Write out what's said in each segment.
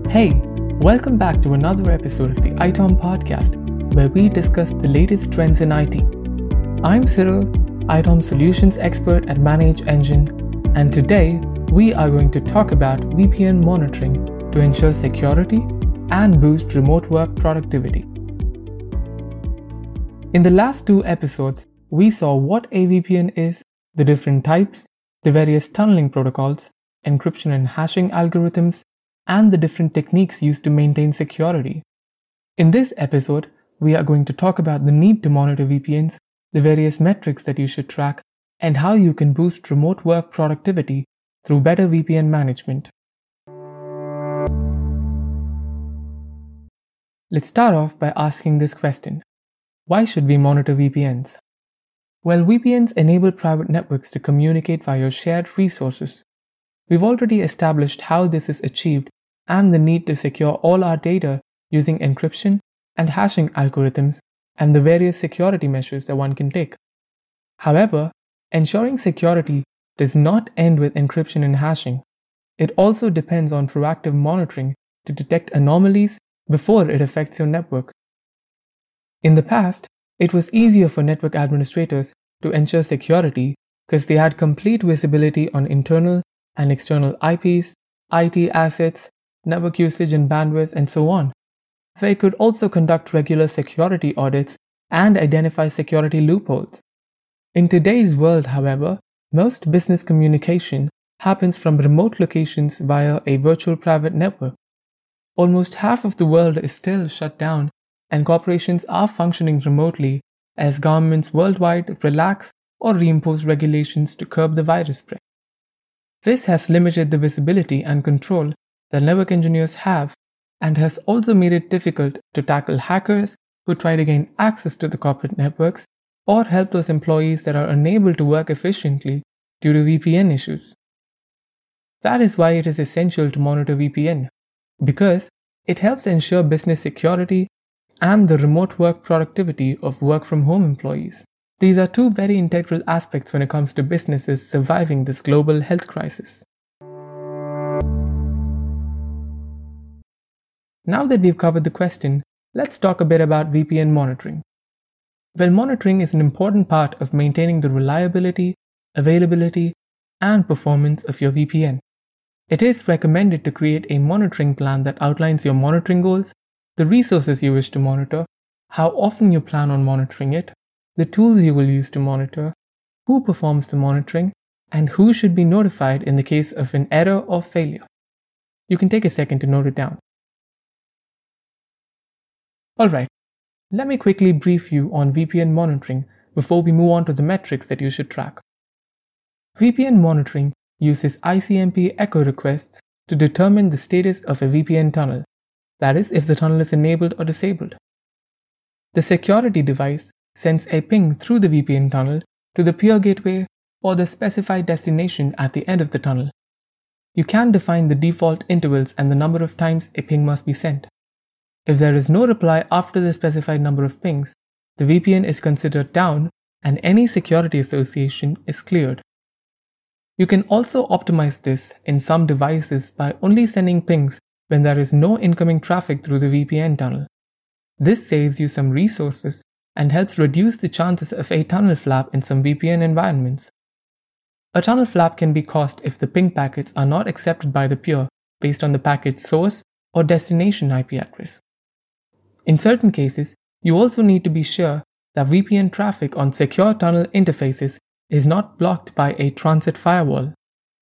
Hey, welcome back to another episode of the ITOM podcast, where we discuss the latest trends in IT. I'm Cyril, ITOM solutions expert at ManageEngine, and today we are going to talk about VPN monitoring to ensure security and boost remote work productivity. In the last two episodes, we saw what a VPN is, the different types, the various tunneling protocols, encryption and hashing algorithms, and the different techniques used to maintain security. In this episode, we are going to talk about the need to monitor VPNs, the various metrics that you should track, and how you can boost remote work productivity through better VPN management. Let's start off by asking this question. Why should we monitor VPNs? Well, VPNs enable private networks to communicate via shared resources. We've already established how this is achieved and the need to secure all our data using encryption and hashing algorithms and the various security measures that one can take. However, ensuring security does not end with encryption and hashing. It also depends on proactive monitoring to detect anomalies before it affects your network. In the past, it was easier for network administrators to ensure security because they had complete visibility on internal and external IPs, IT assets, network usage and bandwidth, and so on. They could also conduct regular security audits and identify security loopholes. In today's world, however, most business communication happens from remote locations via a virtual private network. Almost half of the world is still shut down, and corporations are functioning remotely as governments worldwide relax or reimpose regulations to curb the virus spread. This has limited the visibility and control that network engineers have and has also made it difficult to tackle hackers who try to gain access to the corporate networks or help those employees that are unable to work efficiently due to VPN issues. That is why it is essential to monitor VPN, because it helps ensure business security and the remote work productivity of work-from-home employees. These are two very integral aspects when it comes to businesses surviving this global health crisis. Now that we've covered the question, let's talk a bit about VPN monitoring. Well, monitoring is an important part of maintaining the reliability, availability, and performance of your VPN. It is recommended to create a monitoring plan that outlines your monitoring goals, the resources you wish to monitor, how often you plan on monitoring it, the tools you will use to monitor, who performs the monitoring, and who should be notified in the case of an error or failure. You can take a second to note it down. Alright, let me quickly brief you on VPN monitoring before we move on to the metrics that you should track. VPN monitoring uses ICMP echo requests to determine the status of a VPN tunnel, that is, if the tunnel is enabled or disabled. The security device sends a ping through the VPN tunnel to the peer gateway or the specified destination at the end of the tunnel. You can define the default intervals and the number of times a ping must be sent. If there is no reply after the specified number of pings, the VPN is considered down and any security association is cleared. You can also optimize this in some devices by only sending pings when there is no incoming traffic through the VPN tunnel. This saves you some resources and helps reduce the chances of a tunnel flap in some VPN environments. A tunnel flap can be caused if the ping packets are not accepted by the peer based on the packet source or destination IP address. In certain cases, you also need to be sure that VPN traffic on secure tunnel interfaces is not blocked by a transit firewall.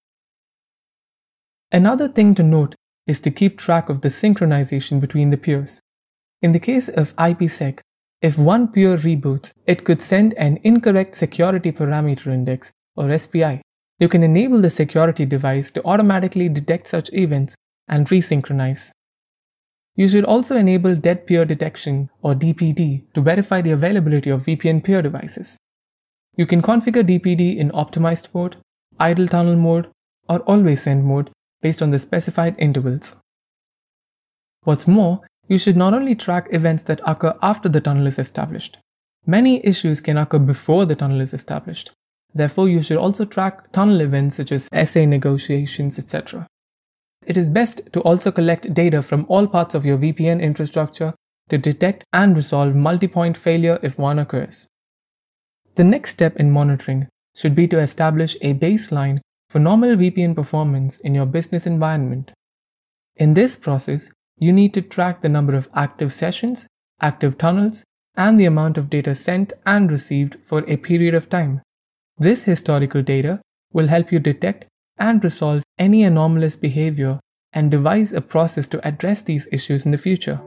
Another thing to note is to keep track of the synchronization between the peers. In the case of IPsec, if one peer reboots, it could send an incorrect security parameter index or SPI. You can enable the security device to automatically detect such events and resynchronize. You should also enable dead peer detection or DPD to verify the availability of VPN peer devices. You can configure DPD in optimized mode, idle tunnel mode, or always send mode based on the specified intervals. What's more, you should not only track events that occur after the tunnel is established. Many issues can occur before the tunnel is established. Therefore, you should also track tunnel events such as SA negotiations, etc. it is best to also collect data from all parts of your VPN infrastructure to detect and resolve multi-point failure if one occurs. The next step in monitoring should be to establish a baseline for normal VPN performance in your business environment. In this process, you need to track the number of active sessions, active tunnels, and the amount of data sent and received for a period of time. This historical data will help you detect and resolve any anomalous behavior and devise a process to address these issues in the future.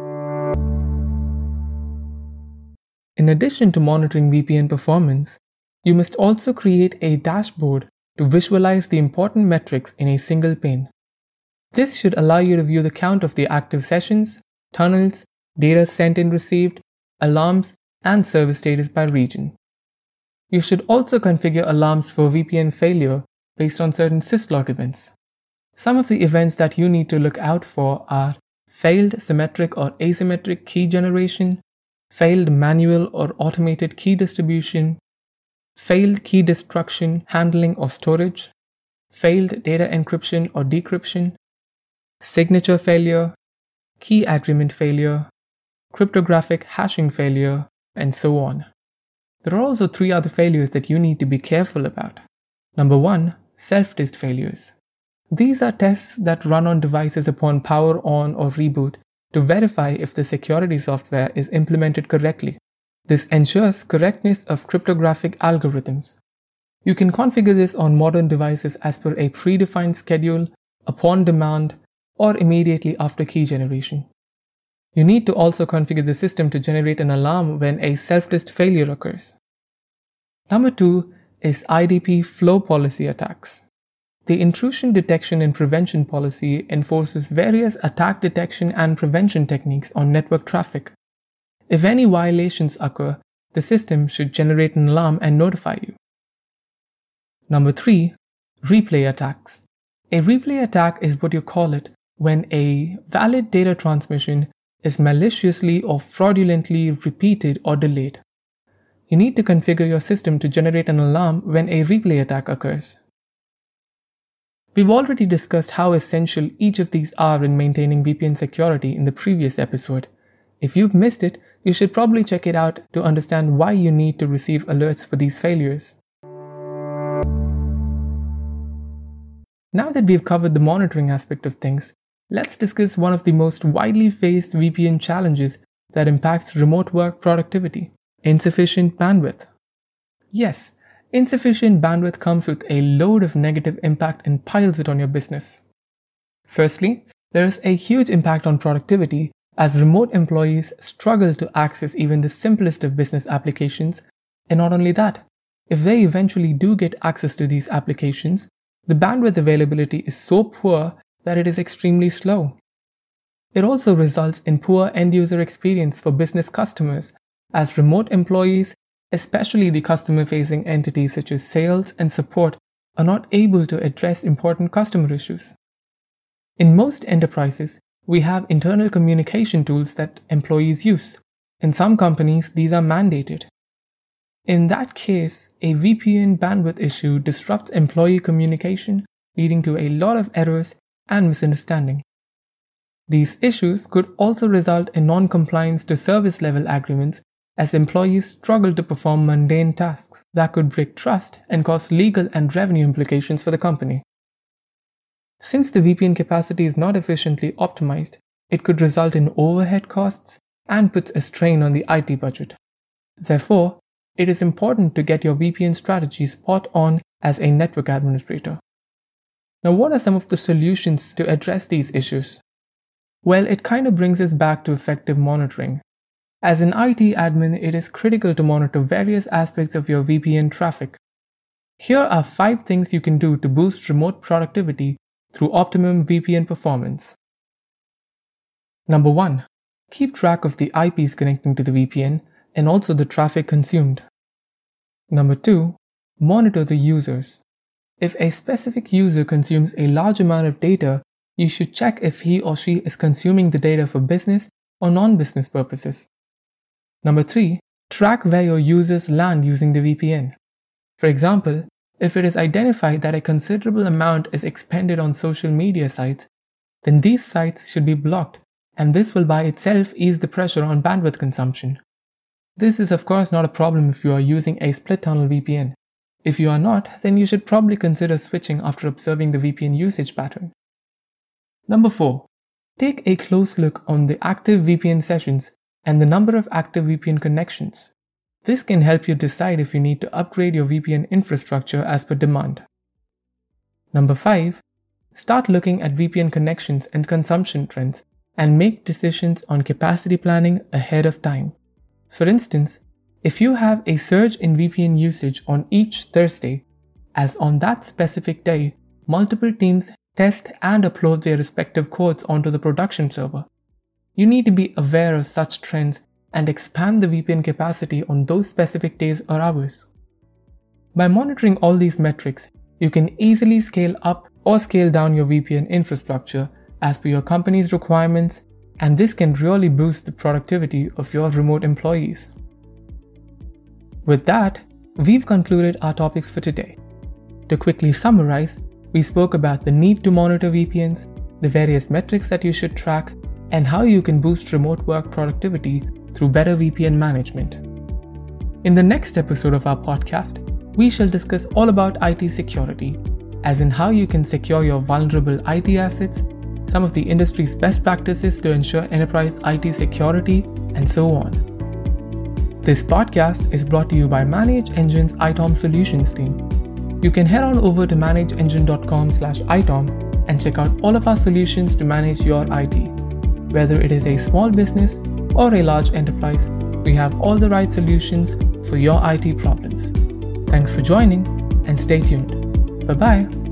In addition to monitoring VPN performance, you must also create a dashboard to visualize the important metrics in a single pane. This should allow you to view the count of the active sessions, tunnels, data sent and received, alarms, and service status by region. You should also configure alarms for VPN failure based on certain syslog events. Some of the events that you need to look out for are failed symmetric or asymmetric key generation, failed manual or automated key distribution, failed key destruction, handling or storage, failed data encryption or decryption, signature failure, key agreement failure, cryptographic hashing failure, and so on. There are also 3 other failures that you need to be careful about. Number 1, self-test failures. These are tests that run on devices upon power on or reboot to verify if the security software is implemented correctly. This ensures correctness of cryptographic algorithms. You can configure this on modern devices as per a predefined schedule, upon demand, or immediately after key generation. You need to also configure the system to generate an alarm when a self-test failure occurs. Number 2 is IDP flow policy attacks. The intrusion detection and prevention policy enforces various attack detection and prevention techniques on network traffic. If any violations occur, the system should generate an alarm and notify you. Number 3, replay attacks. A replay attack is what you call it when a valid data transmission is maliciously or fraudulently repeated or delayed. You need to configure your system to generate an alarm when a replay attack occurs. We've already discussed how essential each of these are in maintaining VPN security in the previous episode. If you've missed it, you should probably check it out to understand why you need to receive alerts for these failures. Now that we've covered the monitoring aspect of things, let's discuss one of the most widely faced VPN challenges that impacts remote work productivity: insufficient bandwidth. Yes, insufficient bandwidth comes with a load of negative impact and piles it on your business. Firstly, there is a huge impact on productivity as remote employees struggle to access even the simplest of business applications, and not only that, if they eventually do get access to these applications, the bandwidth availability is so poor that it is extremely slow. It also results in poor end-user experience for business customers, as remote employees, especially the customer-facing entities such as sales and support, are not able to address important customer issues. In most enterprises, we have internal communication tools that employees use. In some companies, these are mandated. In that case, a VPN bandwidth issue disrupts employee communication, leading to a lot of errors and misunderstanding. These issues could also result in non-compliance to service level agreements as employees struggle to perform mundane tasks that could break trust and cause legal and revenue implications for the company. Since the VPN capacity is not efficiently optimized, it could result in overhead costs and puts a strain on the IT budget. Therefore, it is important to get your VPN strategy spot on as a network administrator. Now, what are some of the solutions to address these issues? Well, it kind of brings us back to effective monitoring. As an IT admin, it is critical to monitor various aspects of your VPN traffic. Here are 5 things you can do to boost remote productivity through optimum VPN performance. Number 1. Keep track of the IPs connecting to the VPN and also the traffic consumed. Number 2. Monitor the users. If a specific user consumes a large amount of data, you should check if he or she is consuming the data for business or non-business purposes. Number 3. Track where your users land using the VPN. For example, if it is identified that a considerable amount is expended on social media sites, then these sites should be blocked, and this will by itself ease the pressure on bandwidth consumption. This is of course not a problem if you are using a split-tunnel VPN. If you are not, then you should probably consider switching after observing the VPN usage pattern. Number 4. Take a close look on the active VPN sessions and the number of active VPN connections. This can help you decide if you need to upgrade your VPN infrastructure as per demand. Number 5. Start looking at VPN connections and consumption trends and make decisions on capacity planning ahead of time. For instance, if you have a surge in VPN usage on each Thursday, as on that specific day, multiple teams test and upload their respective codes onto the production server, you need to be aware of such trends and expand the VPN capacity on those specific days or hours. By monitoring all these metrics, you can easily scale up or scale down your VPN infrastructure as per your company's requirements, and this can really boost the productivity of your remote employees. With that, we've concluded our topics for today. To quickly summarize, we spoke about the need to monitor VPNs, the various metrics that you should track, and how you can boost remote work productivity through better VPN management. In the next episode of our podcast, we shall discuss all about IT security, as in how you can secure your vulnerable IT assets, some of the industry's best practices to ensure enterprise IT security, and so on. This podcast is brought to you by ManageEngine's ITOM Solutions team. You can head on over to manageengine.com/ITOM and check out all of our solutions to manage your IT. Whether it is a small business or a large enterprise, we have all the right solutions for your IT problems. Thanks for joining and stay tuned. Bye-bye.